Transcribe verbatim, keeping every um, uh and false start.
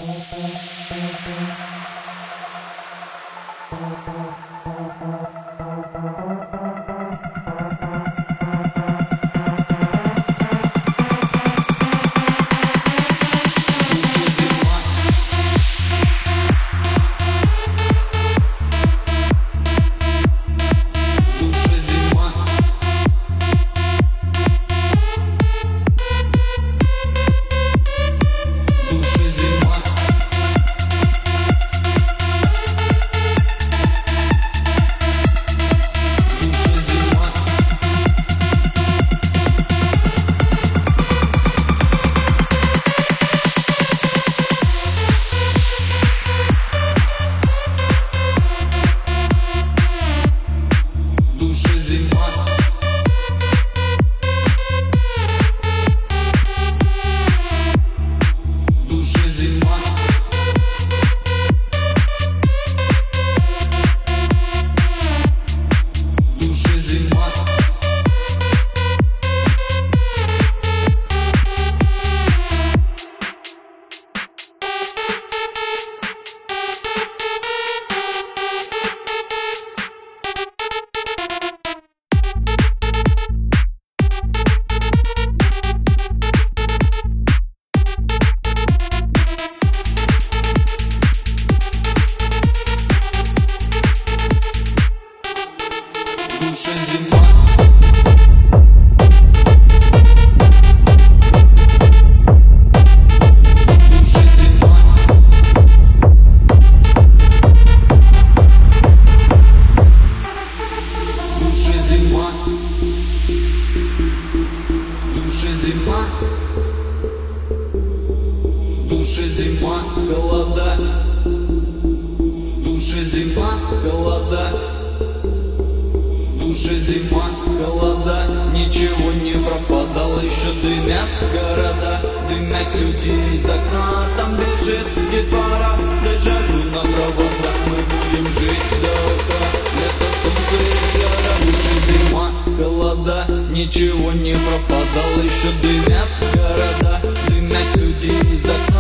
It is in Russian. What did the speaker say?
душе зима, холода, в душе зима, холода, в душе зима, холода. Ничего не пропадало, еще дымят города, дымят люди из окна. Там бежит детвора, дежавю на проводах. Мы будем жить до утра, лето, солнце и жара. В душе зима, холода, ничего не пропадало, еще дымят города, дымят люди из окна.